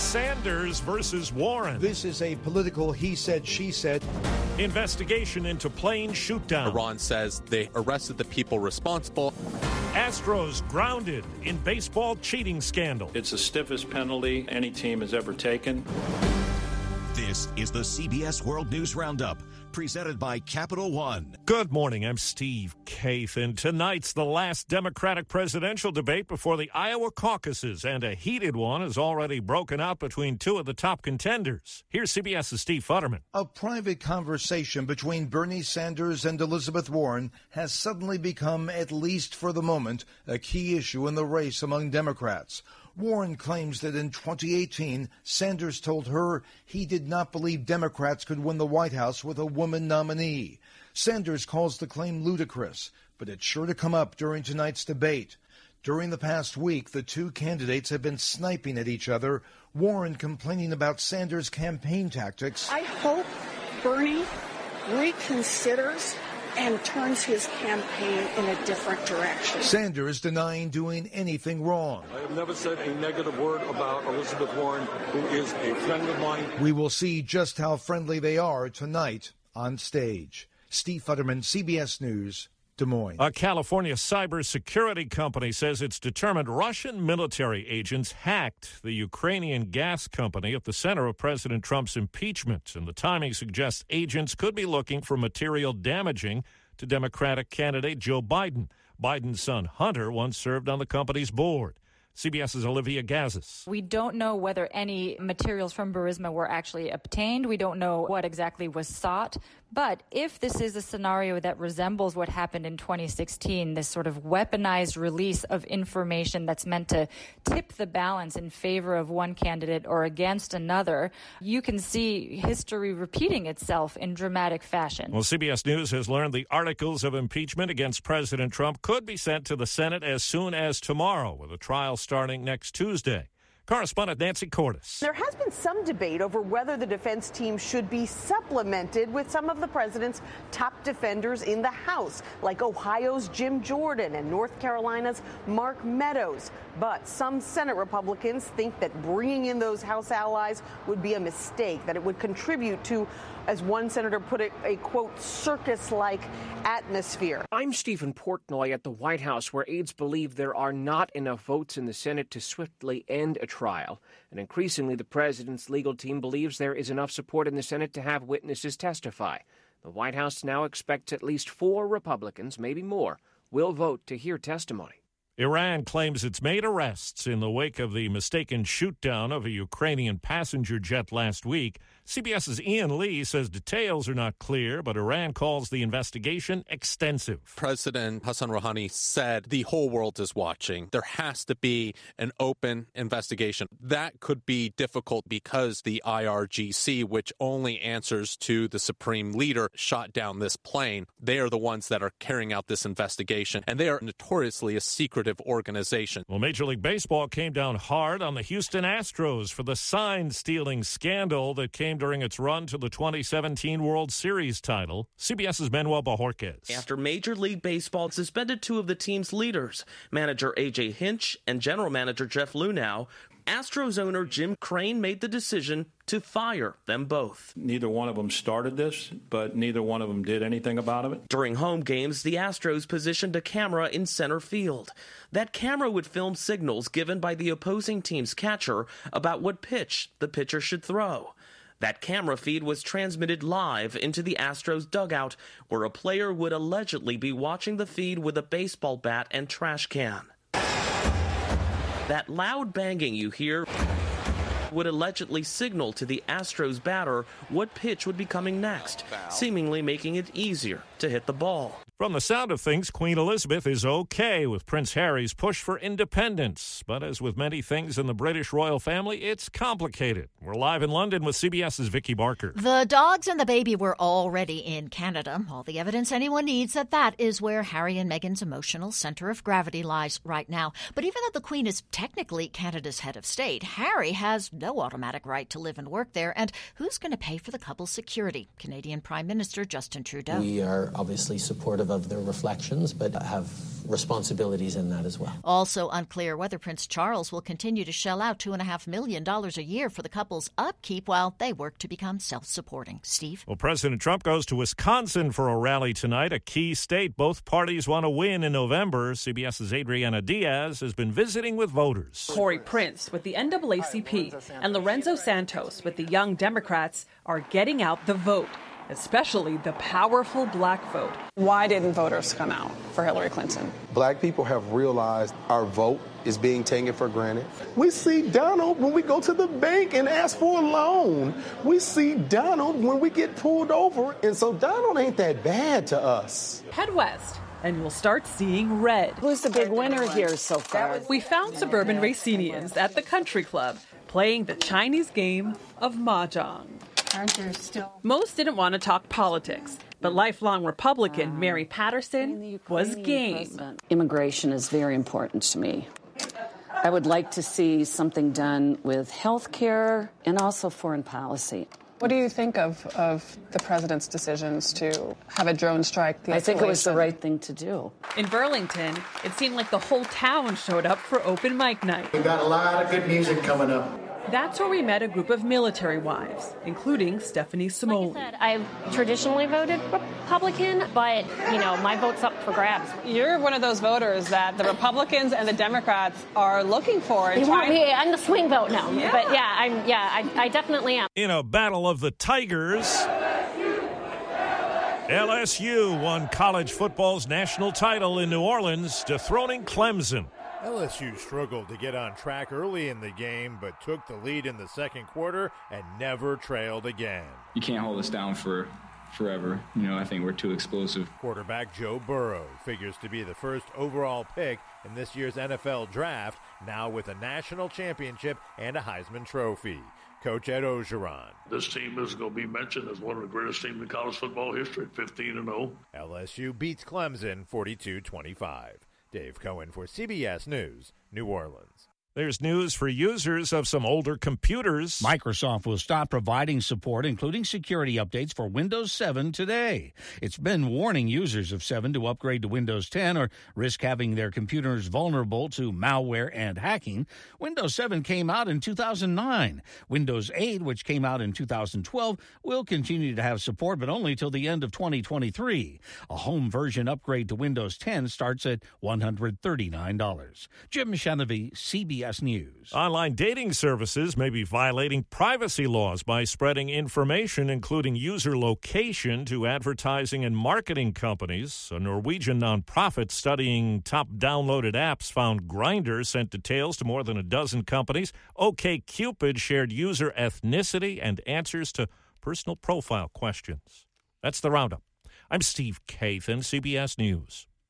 Sanders versus Warren. This is a political he said, she said. Investigation into plane shootdown. Iran says they arrested the people responsible. Astros grounded in baseball cheating scandal. It's the stiffest penalty any team has ever taken. This is the CBS World News Roundup, presented by Capital One. Good morning, I'm Steve Kaith, and tonight's the last Democratic presidential debate before the Iowa caucuses, and a heated one has already broken out between two of the top contenders. Here's CBS's Steve Futterman. A private conversation between Bernie Sanders and Elizabeth Warren has suddenly become, at least for the moment, a key issue in the race among Democrats. Warren claims that in 2018, Sanders told her he did not believe Democrats could win the White House with a woman nominee. Sanders calls the claim ludicrous, but it's sure to come up during tonight's debate. During the past week, the two candidates have been sniping at each other, Warren complaining about Sanders' campaign tactics. I hope Bernie reconsiders and turns his campaign in a different direction. Sanders denying doing anything wrong. I have never said a negative word about Elizabeth Warren, who is a friend of mine. We will see just how friendly they are tonight on stage. Steve Futterman, CBS News, Des Moines. A California cybersecurity company says it's determined Russian military agents hacked the Ukrainian gas company at the center of President Trump's impeachment, and the timing suggests agents could be looking for material damaging to Democratic candidate Joe Biden. Biden's son, Hunter, once served on the company's board. CBS's Olivia Gazis. We don't know whether any materials from Burisma were actually obtained. We don't know what exactly was sought. But if this is a scenario that resembles what happened in 2016, this sort of weaponized release of information that's meant to tip the balance in favor of one candidate or against another, you can see history repeating itself in dramatic fashion. Well, CBS News has learned the articles of impeachment against President Trump could be sent to the Senate as soon as tomorrow, with a trial starting next Tuesday. Correspondent Nancy Cordes. There has been some debate over whether the defense team should be supplemented with some of the president's top defenders in the House, like Ohio's Jim Jordan and North Carolina's Mark Meadows. But some Senate Republicans think that bringing in those House allies would be a mistake, that it would contribute to, as one senator put it, a, quote, circus-like atmosphere. I'm Stephen Portnoy at the White House, where aides believe there are not enough votes in the Senate to swiftly end a trial. And increasingly, the president's legal team believes there is enough support in the Senate to have witnesses testify. The White House now expects at least 4 Republicans, maybe more, will vote to hear testimony. Iran claims it's made arrests in the wake of the mistaken shoot-down of a Ukrainian passenger jet last week. CBS's Ian Lee says details are not clear, but Iran calls the investigation extensive. President Hassan Rouhani said the whole world is watching. There has to be an open investigation. That could be difficult because the IRGC, which only answers to the supreme leader, shot down this plane. They are the ones that are carrying out this investigation, and they are notoriously a secretive organization. Well, Major League Baseball came down hard on the Houston Astros for the sign-stealing scandal that came during its run to the 2017 World Series title. CBS's Manuel Bajorquez. After Major League Baseball suspended 2 of the team's leaders, manager A.J. Hinch and general manager Jeff Luhnow, Astros owner Jim Crane made the decision to fire them both. Neither one of them started this, but neither one of them did anything about it. During home games, the Astros positioned a camera in center field. That camera would film signals given by the opposing team's catcher about what pitch the pitcher should throw. That camera feed was transmitted live into the Astros dugout, where a player would allegedly be watching the feed with a baseball bat and trash can. That loud banging you hear would allegedly signal to the Astros batter what pitch would be coming next, seemingly making it easier to hit the ball. From the sound of things, Queen Elizabeth is okay with Prince Harry's push for independence. But as with many things in the British royal family, it's complicated. We're live in London with CBS's Vicky Barker. The dogs and the baby were already in Canada. All the evidence anyone needs that is where Harry and Meghan's emotional center of gravity lies right now. But even though the Queen is technically Canada's head of state, Harry has no automatic right to live and work there. And who's going to pay for the couple's security? Canadian Prime Minister Justin Trudeau. We are obviously supportive supportive of their reflections, but have responsibilities in that as well. Also unclear whether Prince Charles will continue to shell out $2.5 million a year for the couple's upkeep while they work to become self-supporting. Steve? Well, President Trump goes to Wisconsin for a rally tonight, a key state both parties want to win in November. CBS's Adriana Diaz has been visiting with voters. Corey Prince with the NAACP and Lorenzo Santos with the Young Democrats are getting out the vote, especially the powerful black vote. Why didn't voters come out for Hillary Clinton? Black people have realized our vote is being taken for granted. We see Donald when we go to the bank and ask for a loan. We see Donald when we get pulled over, and so Donald ain't that bad to us. Head west, and you'll start seeing red. Who's the big winner here so far? We found suburban Racinians at the country club playing the Chinese game of mahjong. Aren't there still? Most didn't want to talk politics, but lifelong Republican Mary Patterson was game. Immigration is very important to me. I would like to see something done with health care and also foreign policy. What do you think of the president's decisions to have a drone strike? I think it was the right thing to do. In Burlington, it seemed like the whole town showed up for open mic night. We've got a lot of good music coming up. That's where we met a group of military wives, including Stephanie Simone. Like I said, I've traditionally voted Republican, but, my vote's up for grabs. You're one of those voters that the Republicans and the Democrats are looking for. I'm the swing vote now. Yeah. But, I definitely am. In a battle of the Tigers, LSU won college football's national title in New Orleans, dethroning Clemson. LSU struggled to get on track early in the game, but took the lead in the second quarter and never trailed again. You can't hold us down for forever. I think we're too explosive. Quarterback Joe Burrow figures to be the first overall pick in this year's NFL draft, now with a national championship and a Heisman Trophy. Coach Ed Ogeron. This team is going to be mentioned as one of the greatest teams in college football history, 15-0. LSU beats Clemson 42-25. Dave Cohen for CBS News, New Orleans. There's news for users of some older computers. Microsoft will stop providing support, including security updates for Windows 7 today. It's been warning users of 7 to upgrade to Windows 10 or risk having their computers vulnerable to malware and hacking. Windows 7 came out in 2009. Windows 8, which came out in 2012, will continue to have support, but only till the end of 2023. A home version upgrade to Windows 10 starts at $139. Jim Shenevy, CBS News. Online dating services may be violating privacy laws by spreading information, including user location, to advertising and marketing companies. A Norwegian nonprofit studying top downloaded apps found Grindr sent details to more than a dozen companies. OkCupid shared user ethnicity and answers to personal profile questions. That's the Roundup. I'm Steve Kathan, CBS News.